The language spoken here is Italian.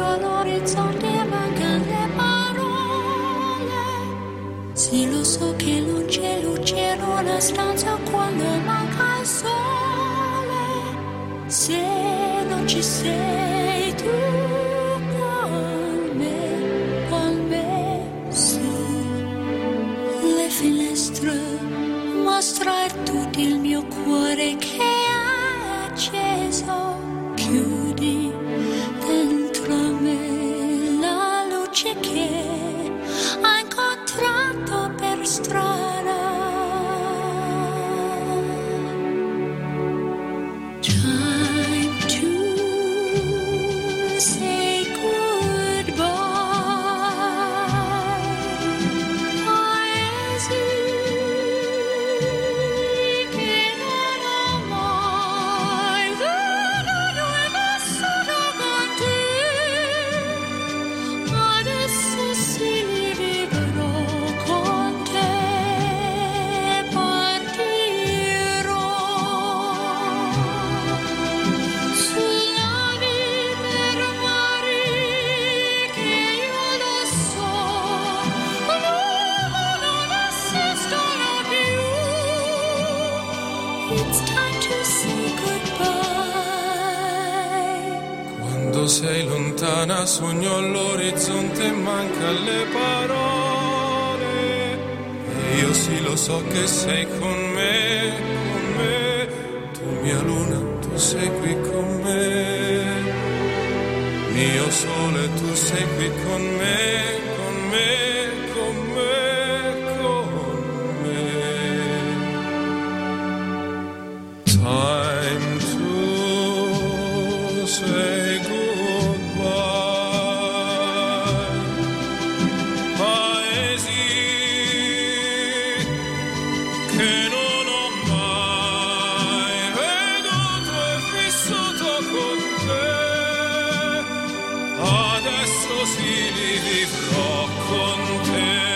sogno all'orizzonte e mancano le parole. Sì, lo so che non c'è luce in una stanza quando manca il sole. Se non ci sei tu con me, sì. Le finestre mostra tutto il mio cuore che è acceso. Chiudi dentro me la luce che ho incontrato per strada. Time to say goodbye. Paesi che non ho mai veduto e vissuto con te. Adesso sì li vivrò con te. Partirò sulla per mari che io lo so, non esistono più. It's time to say goodbye. Quando sei lontana sogno all'orizzonte e manca le parole. E io sì lo so che sei con me, tu mia luna, tu sei qui con me. Mio sole, tu sei qui con me, con me, con me, con me. Time to say goodbye. Paesi che non ho mai veduto e vissuto con te. Adesso sì li vivrò con te.